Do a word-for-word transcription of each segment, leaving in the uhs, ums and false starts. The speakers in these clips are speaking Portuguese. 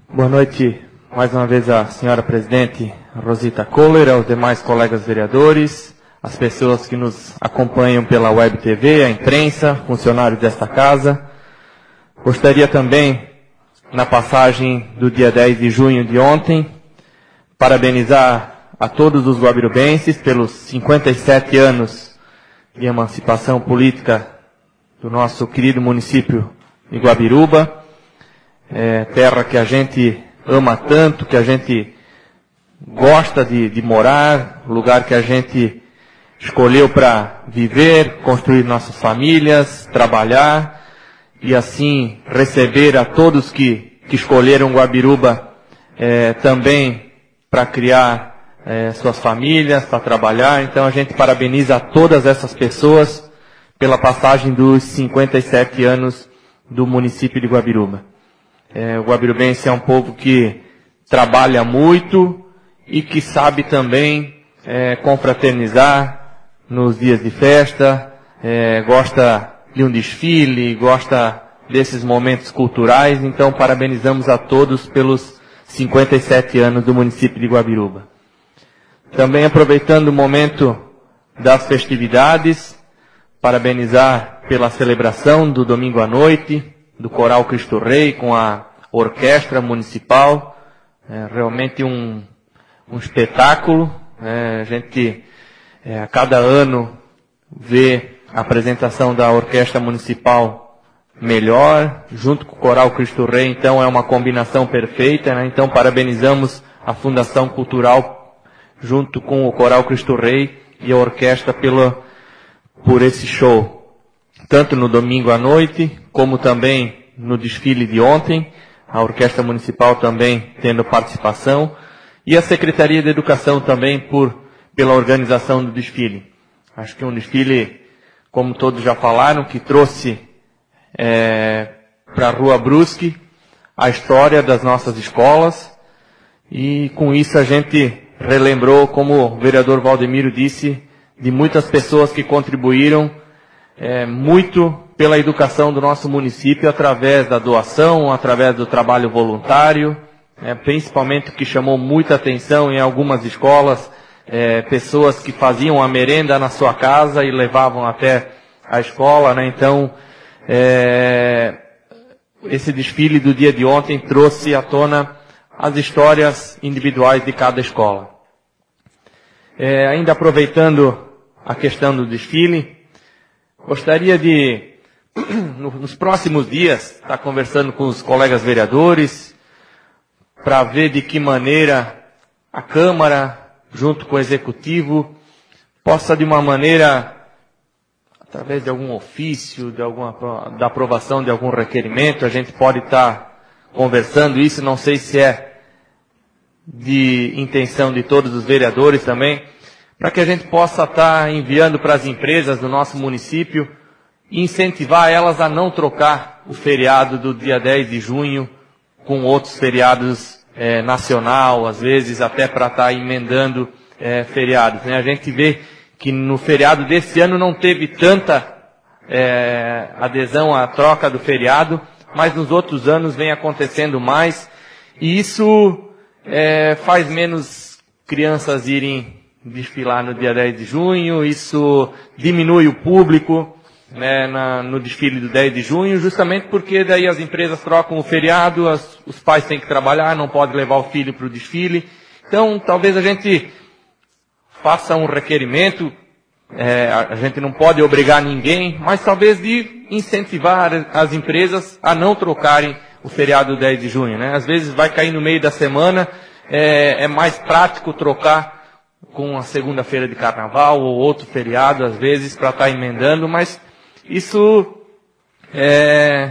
Boa noite, mais uma vez, à senhora presidente Rosita Kohler, aos demais colegas vereadores, as pessoas que nos acompanham pela Web T V, a imprensa, funcionários desta casa. Gostaria também, na passagem do dia dez de junho de ontem, parabenizar a todos os guabirubenses pelos cinquenta e sete anos de emancipação política do nosso querido município de Guabiruba. É, terra que a gente ama tanto, que a gente gosta de, de morar, lugar que a gente escolheu para viver, construir nossas famílias, trabalhar e assim receber a todos que, que escolheram Guabiruba é, também para criar é, suas famílias, para trabalhar. Então a gente parabeniza a todas essas pessoas pela passagem dos cinquenta e sete anos do município de Guabiruba. É, o guabirubense é um povo que trabalha muito e que sabe também é, confraternizar nos dias de festa, é, gosta de um desfile, gosta desses momentos culturais. Então parabenizamos a todos pelos cinquenta e sete anos do município de Guabiruba. Também aproveitando o momento das festividades, parabenizar pela celebração do domingo à noite, do Coral Cristo Rei com a Orquestra Municipal. É realmente um, um espetáculo. É, a gente é, a cada ano vê a apresentação da Orquestra Municipal melhor, junto com o Coral Cristo Rei, então é uma combinação perfeita, né? Então parabenizamos a Fundação Cultural junto com o Coral Cristo Rei e a orquestra pelo, por esse show. Tanto no domingo à noite, como também no desfile de ontem, a Orquestra Municipal também tendo participação, e a Secretaria de Educação também por, pela organização do desfile. Acho que é um desfile, como todos já falaram, que trouxe é, para a Rua Brusque a história das nossas escolas, e com isso a gente relembrou, como o vereador Valdemiro disse, de muitas pessoas que contribuíram É, muito pela educação do nosso município através da doação, através do trabalho voluntário, é, principalmente o que chamou muita atenção em algumas escolas, é, pessoas que faziam a merenda na sua casa e levavam até a escola, né? Então, é, esse desfile do dia de ontem trouxe à tona as histórias individuais de cada escola. É, ainda aproveitando a questão do desfile, gostaria de, nos próximos dias, estar conversando com os colegas vereadores para ver de que maneira a Câmara, junto com o Executivo, possa de uma maneira, através de algum ofício, de alguma, da aprovação de algum requerimento, a gente pode estar conversando isso, não sei se é de intenção de todos os vereadores também, para que a gente possa estar enviando para as empresas do nosso município e incentivar elas a não trocar o feriado do dia dez de junho com outros feriados é, nacional, às vezes até para estar emendando é, feriados, né? A gente vê que no feriado desse ano não teve tanta é, adesão à troca do feriado, mas nos outros anos vem acontecendo mais, e isso é, faz menos crianças irem desfilar no dia dez de junho, isso diminui o público, né, na, no desfile do dez de junho, justamente porque daí as empresas trocam o feriado, as, os pais têm que trabalhar, não podem levar o filho para o desfile. Então, talvez a gente faça um requerimento, é, a gente não pode obrigar ninguém, mas talvez de incentivar as empresas a não trocarem o feriado do dez de junho, né? Às vezes vai cair no meio da semana, é, é mais prático trocar com a segunda-feira de carnaval ou outro feriado, às vezes, para estar emendando, mas isso é,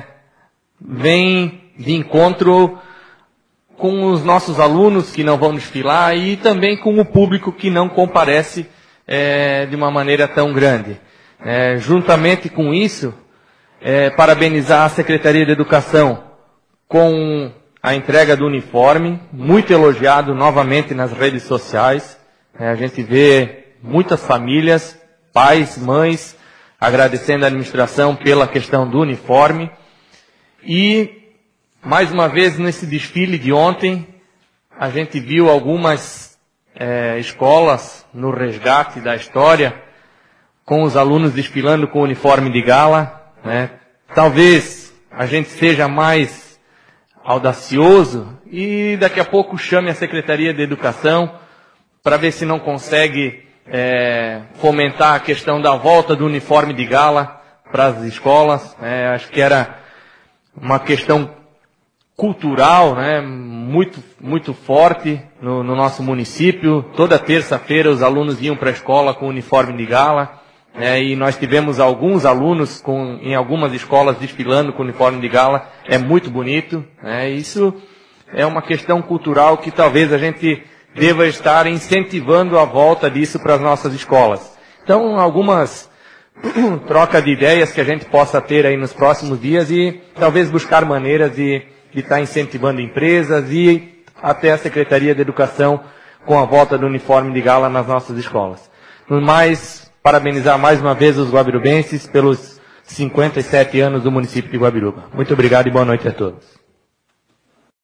vem de encontro com os nossos alunos que não vão desfilar e também com o público que não comparece é, de uma maneira tão grande. É, juntamente com isso, é, parabenizar a Secretaria de Educação com a entrega do uniforme, muito elogiado novamente nas redes sociais. É, a gente vê muitas famílias, pais, mães, agradecendo a administração pela questão do uniforme. E Mais uma vez, nesse desfile de ontem, a gente viu algumas é, escolas no resgate da história, com os alunos desfilando com o uniforme de gala, né? Talvez a gente seja mais audacioso e daqui a pouco chame a Secretaria de Educação para ver se não consegue é, fomentar a questão da volta do uniforme de gala para as escolas. É, acho que era uma questão cultural, né, muito, muito forte no, no nosso município. Toda terça-feira os alunos iam para a escola com uniforme de gala, né, e nós tivemos alguns alunos com, em algumas escolas desfilando com uniforme de gala. É muito bonito, né, isso é uma questão cultural que talvez a gente deva estar incentivando a volta disso para as nossas escolas. Então, algumas troca de ideias que a gente possa ter aí nos próximos dias e talvez buscar maneiras de, de estar incentivando empresas e até a Secretaria de Educação com a volta do uniforme de gala nas nossas escolas. No mais, parabenizar mais uma vez os guabirubenses pelos cinquenta e sete anos do município de Guabiruba. Muito obrigado e boa noite a todos.